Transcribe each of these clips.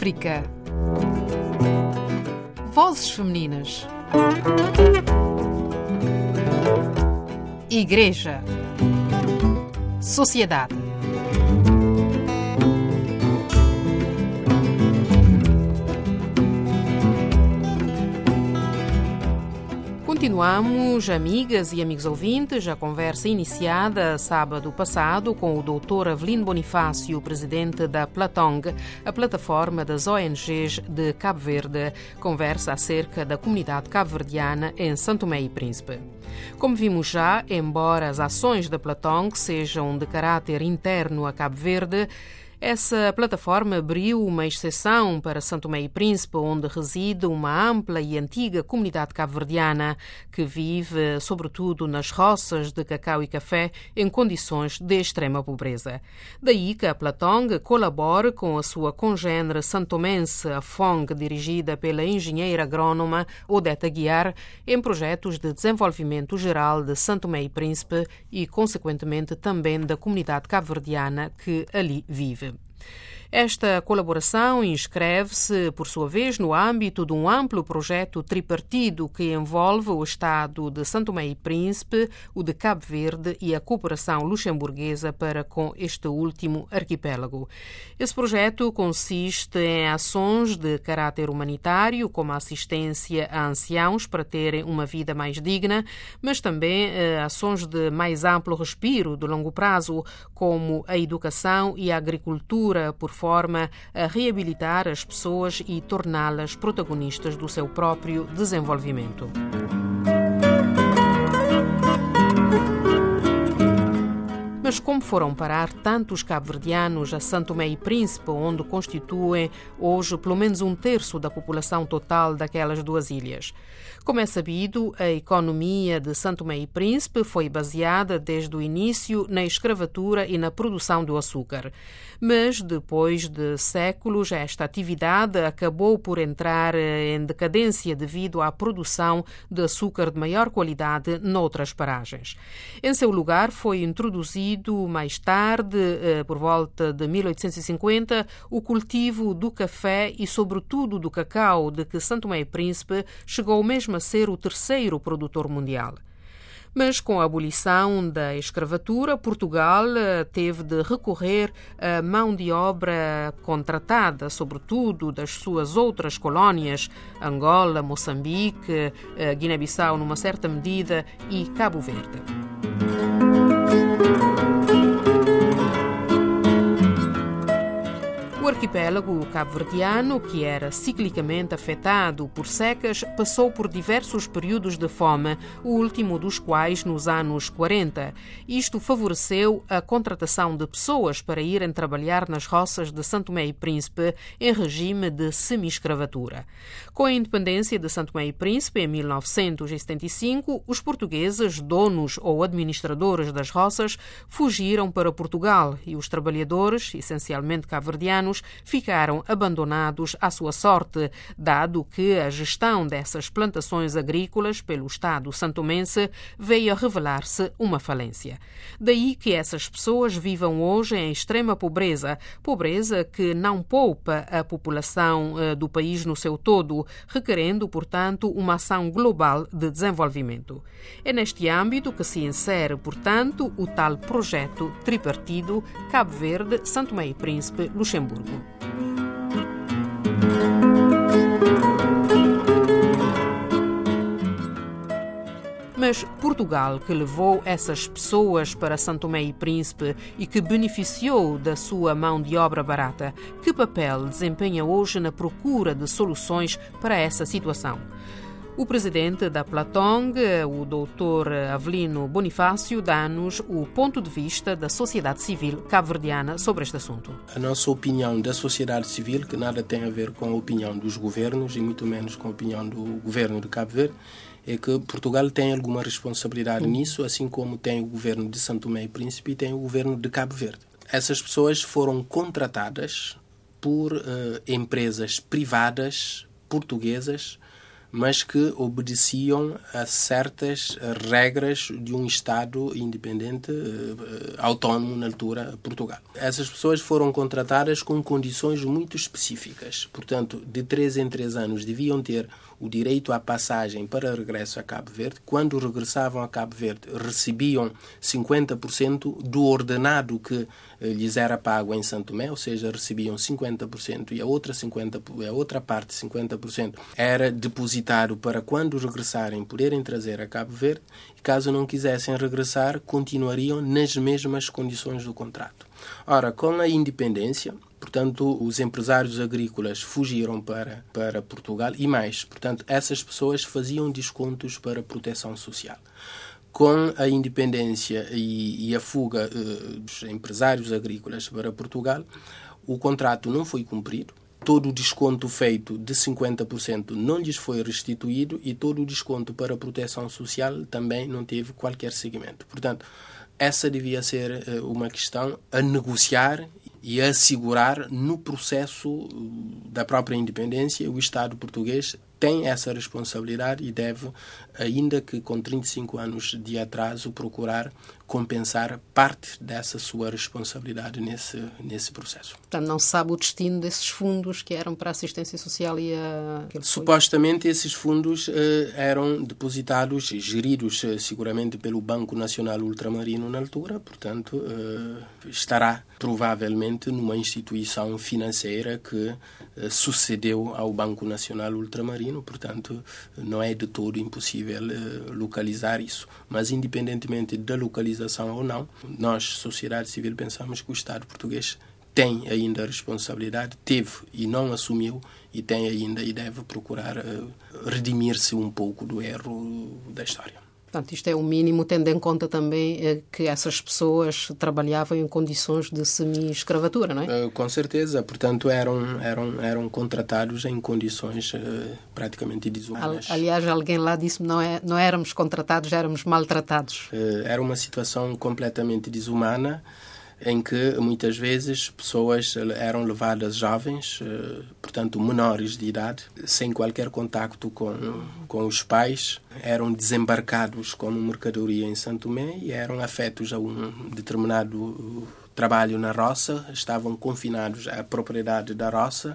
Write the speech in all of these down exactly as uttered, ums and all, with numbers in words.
África. Vozes femininas. Igreja. Sociedade. Continuamos, amigas e amigos ouvintes, a conversa iniciada sábado passado com o doutor Avelino Bonifácio, presidente da Platong, a plataforma das O N Gs de Cabo Verde. Conversa acerca da comunidade cabo-verdiana em São Tomé e Príncipe. Como vimos já, embora as ações da Platong sejam de caráter interno a Cabo Verde, essa plataforma abriu uma exceção para São Tomé e Príncipe, onde reside uma ampla e antiga comunidade cabo-verdiana que vive, sobretudo, nas roças de cacau e café em condições de extrema pobreza. Daí que a Platong colabora com a sua congênere santomense, a F O N G, dirigida pela engenheira agrónoma Odete Aguiar, em projetos de desenvolvimento geral de São Tomé e Príncipe e, consequentemente, também da comunidade cabo-verdiana que ali vive. Esta colaboração inscreve-se, por sua vez, no âmbito de um amplo projeto tripartido que envolve o Estado de São Tomé e Príncipe, o de Cabo Verde e a cooperação luxemburguesa para com este último arquipélago. Esse projeto consiste em ações de caráter humanitário, como a assistência a anciãos para terem uma vida mais digna, mas também eh, ações de mais amplo respiro, de longo prazo, como a educação e a agricultura, por forma a reabilitar as pessoas e torná-las protagonistas do seu próprio desenvolvimento. Mas como foram parar tantos cabo-verdianos a São Tomé e Príncipe, onde constituem hoje pelo menos um terço da população total daquelas duas ilhas? Como é sabido, a economia de São Tomé e Príncipe foi baseada desde o início na escravatura e na produção do açúcar. Mas, depois de séculos, esta atividade acabou por entrar em decadência devido à produção de açúcar de maior qualidade noutras paragens. Em seu lugar, foi introduzido mais tarde, por volta de mil oitocentos e cinquenta, o cultivo do café e, sobretudo, do cacau, de que São Tomé e Príncipe chegou mesmo a ser o terceiro produtor mundial. Mas com a abolição da escravatura, Portugal teve de recorrer à mão de obra contratada, sobretudo das suas outras colónias, Angola, Moçambique, Guiné-Bissau numa certa medida e Cabo Verde. O arquipélago cabo-verdiano, que era ciclicamente afetado por secas, passou por diversos períodos de fome, o último dos quais nos anos quarenta. Isto favoreceu a contratação de pessoas para irem trabalhar nas roças de São Tomé e Príncipe em regime de semi-escravatura. Com a independência de São Tomé e Príncipe, em mil novecentos e setenta e cinco, os portugueses, donos ou administradores das roças, fugiram para Portugal e os trabalhadores, essencialmente cabo-verdianos, ficaram abandonados à sua sorte, dado que a gestão dessas plantações agrícolas pelo Estado santomense veio a revelar-se uma falência. Daí que essas pessoas vivam hoje em extrema pobreza, pobreza que não poupa a população eh, do país no seu todo, requerendo, portanto, uma ação global de desenvolvimento. É neste âmbito que se insere, portanto, o tal projeto tripartido Cabo Verde, São Tomé e Príncipe, Luxemburgo. Mas Portugal, que levou essas pessoas para São Tomé e Príncipe e que beneficiou da sua mão de obra barata, que papel desempenha hoje na procura de soluções para essa situação? O presidente da Platong, o doutor Avelino Bonifácio, dá-nos o ponto de vista da sociedade civil cabo-verdiana sobre este assunto. A nossa opinião da sociedade civil, que nada tem a ver com a opinião dos governos e muito menos com a opinião do governo de Cabo Verde, é que Portugal tem alguma responsabilidade hum. nisso, assim como tem o governo de São Tomé e Príncipe e tem o governo de Cabo Verde. Essas pessoas foram contratadas por uh, empresas privadas portuguesas mas que obedeciam a certas regras de um Estado independente, autónomo na altura, Portugal. Essas pessoas foram contratadas com condições muito específicas. Portanto, de três em três anos deviam ter o direito à passagem para regresso a Cabo Verde. Quando regressavam a Cabo Verde, recebiam cinquenta por cento do ordenado que lhes era pago em São Tomé, ou seja, recebiam cinquenta por cento e a outra, cinquenta por cento, a outra parte, cinquenta por cento, era depositado para quando regressarem poderem trazer a Cabo Verde, e caso não quisessem regressar, continuariam nas mesmas condições do contrato. Ora, com a independência, portanto, os empresários agrícolas fugiram para, para Portugal e mais, portanto, essas pessoas faziam descontos para proteção social. Com a independência e, e a fuga eh, dos empresários agrícolas para Portugal, o contrato não foi cumprido, todo o desconto feito de cinquenta por cento não lhes foi restituído e todo o desconto para a proteção social também não teve qualquer seguimento. Portanto, essa devia ser eh, uma questão a negociar e a assegurar no processo da própria independência. O Estado português tem essa responsabilidade e deve, ainda que com trinta e cinco anos de atraso, procurar compensar parte dessa sua responsabilidade nesse, nesse processo. Portanto, não se sabe o destino desses fundos que eram para a assistência social e a... Supostamente esses fundos eh, eram depositados e geridos eh, seguramente pelo Banco Nacional Ultramarino na altura, portanto, eh, estará provavelmente numa instituição financeira que eh, sucedeu ao Banco Nacional Ultramarino, portanto, não é de todo impossível eh, localizar isso. Mas, independentemente da localização ou não, nós, sociedade civil, pensamos que o Estado português tem ainda a responsabilidade, teve e não assumiu, e tem ainda e deve procurar uh, redimir-se um pouco do erro da história. Portanto, isto é o mínimo, tendo em conta também eh, que essas pessoas trabalhavam em condições de semi-escravatura, não é? Uh, com certeza. Portanto, eram, eram, eram contratados em condições uh, praticamente desumanas. Aliás, alguém lá disse-me não é, não éramos contratados, éramos maltratados. Uh, era uma situação completamente desumana, em que muitas vezes pessoas eram levadas jovens, portanto menores de idade, sem qualquer contacto com, com os pais, eram desembarcados como mercadoria em São Tomé e eram afetos a um determinado trabalho na roça, estavam confinados à propriedade da roça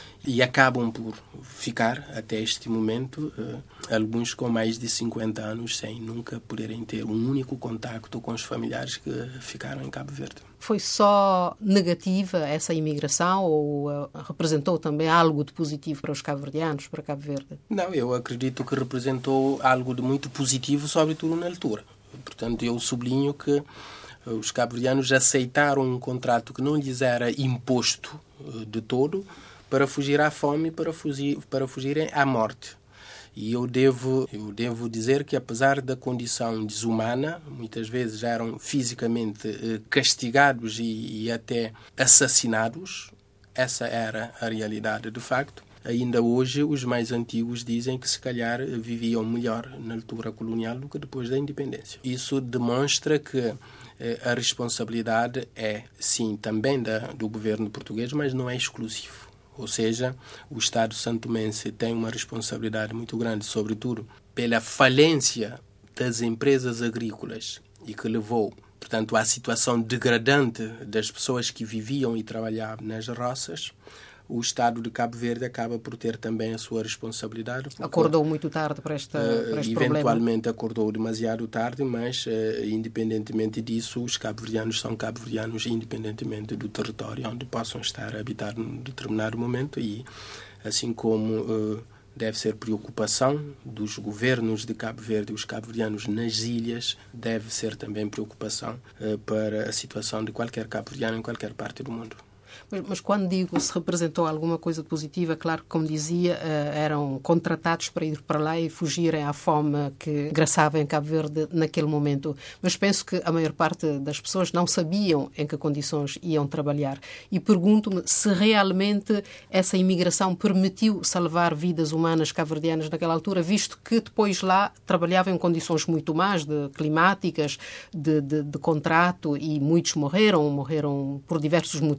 e acabam por ficar, até este momento, uh, alguns com mais de cinquenta anos, sem nunca poderem ter um único contacto com os familiares que ficaram em Cabo Verde. Foi só negativa essa imigração ou uh, representou também algo de positivo para os cabo-verdianos, para Cabo Verde? Não, eu acredito que representou algo de muito positivo, sobretudo na altura. Portanto, eu sublinho que os cabo-verdianos aceitaram um contrato que não lhes era imposto uh, de todo, para fugir à fome, para, fugir, para fugirem à morte. E eu devo, eu devo dizer que, apesar da condição desumana, muitas vezes eram fisicamente eh, castigados e, e até assassinados, essa era a realidade de facto. Ainda hoje, os mais antigos dizem que, se calhar, viviam melhor na altura colonial do que depois da independência. Isso demonstra que eh, a responsabilidade é, sim, também da, do governo português, mas não é exclusivo. Ou seja, o Estado santomense tem uma responsabilidade muito grande, sobretudo pela falência das empresas agrícolas e que levou, portanto, à situação degradante das pessoas que viviam e trabalhavam nas roças. O Estado de Cabo Verde acaba por ter também a sua responsabilidade. Porque, acordou muito tarde para, esta, para este eventualmente problema. Eventualmente acordou demasiado tarde, mas uh, independentemente disso, os cabo-verdianos são cabo-verdianos independentemente do território onde possam estar a habitar num determinado momento e assim como uh, deve ser preocupação dos governos de Cabo Verde e os cabo-verdianos nas ilhas, deve ser também preocupação uh, para a situação de qualquer cabo-verdiano em qualquer parte do mundo. Mas, mas quando digo se representou alguma coisa positiva, claro que, como dizia, eram contratados para ir para lá e fugirem à fome que graçava em Cabo Verde naquele momento. Mas penso que a maior parte das pessoas não sabiam em que condições iam trabalhar. E pergunto-me se realmente essa imigração permitiu salvar vidas humanas cabo-verdianas naquela altura, visto que depois lá trabalhavam em condições muito más, de, climáticas, de, de, de contrato, e muitos morreram, morreram por diversos motivos, entre os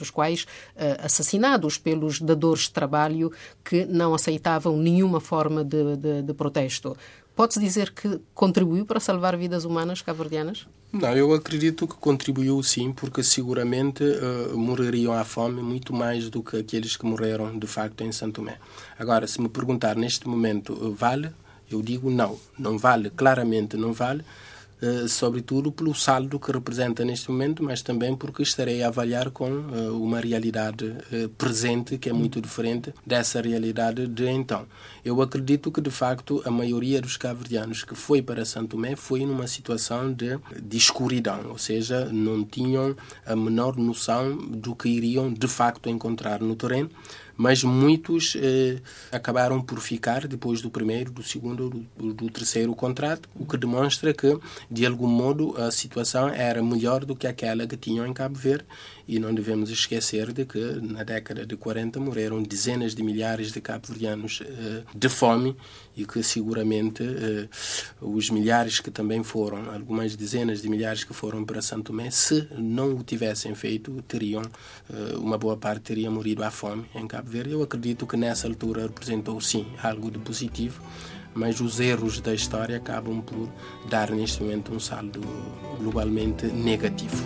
dos quais uh, assassinados pelos dadores de trabalho que não aceitavam nenhuma forma de, de, de protesto. Pode-se dizer que contribuiu para salvar vidas humanas cabo-verdianas? Não, eu acredito que contribuiu sim, porque seguramente uh, morreriam à fome muito mais do que aqueles que morreram de facto em São Tomé. Agora, se me perguntar neste momento, uh, vale? Eu digo não, não vale, claramente não vale. Uh, sobretudo pelo saldo que representa neste momento, mas também porque estarei a avaliar com uh, uma realidade uh, presente que é muito diferente dessa realidade de então. Eu acredito que, de facto, a maioria dos cabo-verdianos que foi para São Tomé foi numa situação de, de escuridão, ou seja, não tinham a menor noção do que iriam, de facto, encontrar no terreno, mas muitos eh, acabaram por ficar depois do primeiro, do segundo, do, do terceiro contrato, o que demonstra que, de algum modo, a situação era melhor do que aquela que tinham em Cabo Verde, e não devemos esquecer de que, na década de quarenta, morreram dezenas de milhares de cabo-verdianos eh, de fome, e que seguramente eh, os milhares que também foram, algumas dezenas de milhares que foram para São Tomé, se não o tivessem feito, teriam, eh, uma boa parte teria morrido à fome em Cabo Verde. Eu acredito que nessa altura representou sim algo de positivo, mas os erros da história acabam por dar neste momento um saldo globalmente negativo.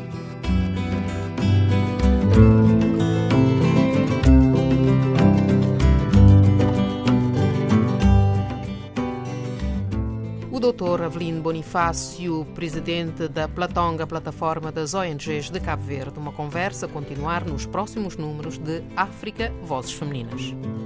O doutor Avelino Bonifácio, presidente da Platong, a plataforma das O N Gs de Cabo Verde. Uma conversa a continuar nos próximos números de África Vozes Femininas.